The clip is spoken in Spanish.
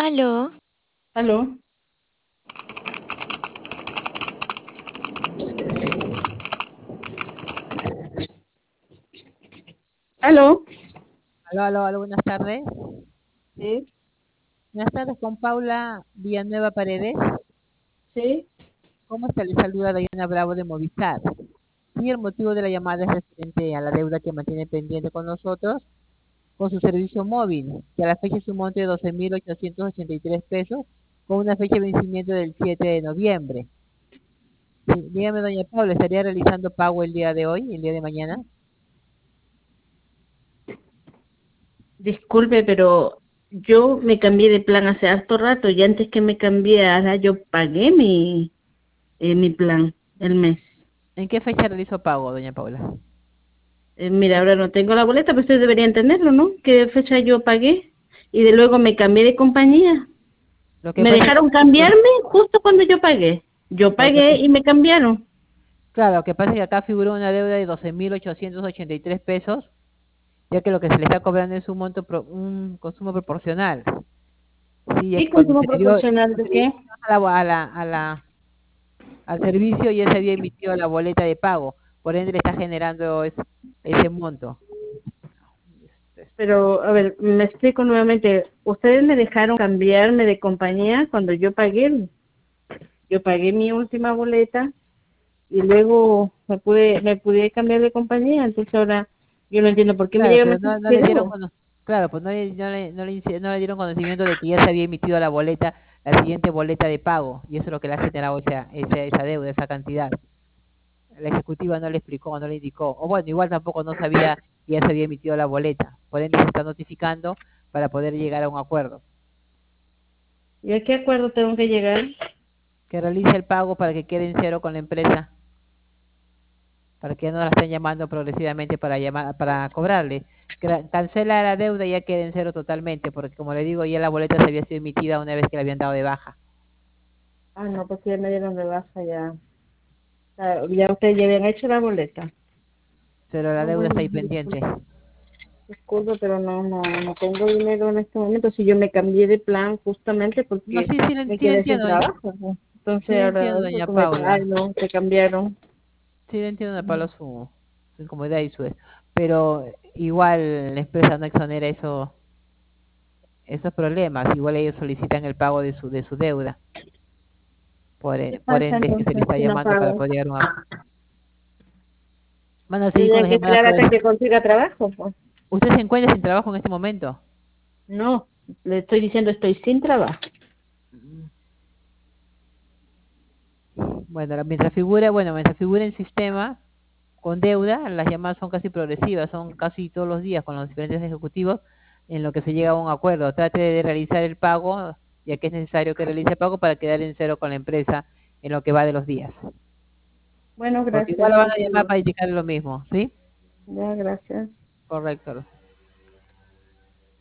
Aló, ¿Aló? ¿Aló? Aló, aló, aló, buenas tardes. Sí, Buenas tardes con Paula Villanueva Paredes. sí. ¿Cómo está? Le saluda Diana Bravo de Movistar. Y el motivo de la llamada es referente a la deuda que mantiene pendiente con nosotros con su servicio móvil, que a la fecha es un monto de 12.883 pesos, con una fecha de vencimiento del 7 de noviembre. Sí, dígame, doña Paula, ¿estaría realizando pago el día de hoy, el día de mañana? Disculpe, pero yo me cambié de plan hace harto rato y antes que me cambiara yo pagué mi plan el mes. ¿En qué fecha realizó pago, doña Paula? Mira, ahora no tengo la boleta, pero ustedes deberían tenerlo, ¿no? ¿Qué fecha yo pagué? Y de luego me cambié de compañía. Lo que Me pasa es que, dejaron cambiarme justo cuando yo pagué. Yo lo que, pagué y me cambiaron. claro, lo que pasa es que acá figura una deuda de 12.883 pesos, ya que lo que se le está cobrando es un un consumo proporcional. Sí, ya ¿Qué que cuando consumo proporcional de se le dio qué? al servicio ya se había emitido la boleta de pago, por ende le está generando ese monto. Pero, a ver, me explico nuevamente. Ustedes me dejaron cambiarme de compañía cuando yo pagué. Yo pagué mi última boleta y luego me pude cambiar de compañía. Entonces ahora yo no entiendo por qué me Claro, llegan pero mensajes no de le dieron nuevo. claro, pues no le dieron conocimiento de que ya se había emitido la boleta, la siguiente boleta de pago, y eso es lo que le ha generado esa deuda, esa cantidad. La ejecutiva no le explicó, no le indicó, o bueno, igual tampoco no sabía que ya se había emitido la boleta, por ende se está notificando para poder llegar a un acuerdo, ¿Y a qué acuerdo tengo que llegar? que realice el pago para que quede en cero con la empresa, para que ya no la estén llamando progresivamente para cobrarle. Cancela la deuda y ya quede en cero totalmente, porque como le digo, ya la boleta se había sido emitida una vez que la habían dado de baja, Ah, no, pues ya me dieron de baja ya. Ya ustedes ya habían hecho la boleta. pero la Ah, deuda bueno, está ahí pendiente. disculpe, pero no tengo dinero en este momento. Si yo me cambié de plan justamente No, porque me sí le quedé sin entiendo, trabajo, ¿no? sí Entonces le ahora entiendo, eso doña que me Paula. ay, no, te cambiaron. Sí le entiendo, doña Paula, su incomodidad y pero igual la empresa no exonera esos problemas, igual ellos solicitan el pago de su deuda, ¿Qué por pasa ende es que se le entonces está si no llamando para pago? poder llegar a un acuerdo. Van a seguir con Tendría las que llamadas esperar hasta que consiga trabajo, pues. ¿Usted se encuentra sin trabajo en este momento? No, le estoy diciendo estoy sin trabajo. Mm, Bueno, mientras figura en sistema con deuda, las llamadas son casi progresivas, son casi todos los días con los diferentes ejecutivos en lo que se llega a un acuerdo. Trate de realizar el pago, ya que es necesario que realice el pago para quedar en cero con la empresa en lo que va de los días. Bueno, Porque igual gracias, lo van a llamar entiendo. para indicarle lo mismo, ¿sí? Ya, gracias. Correcto.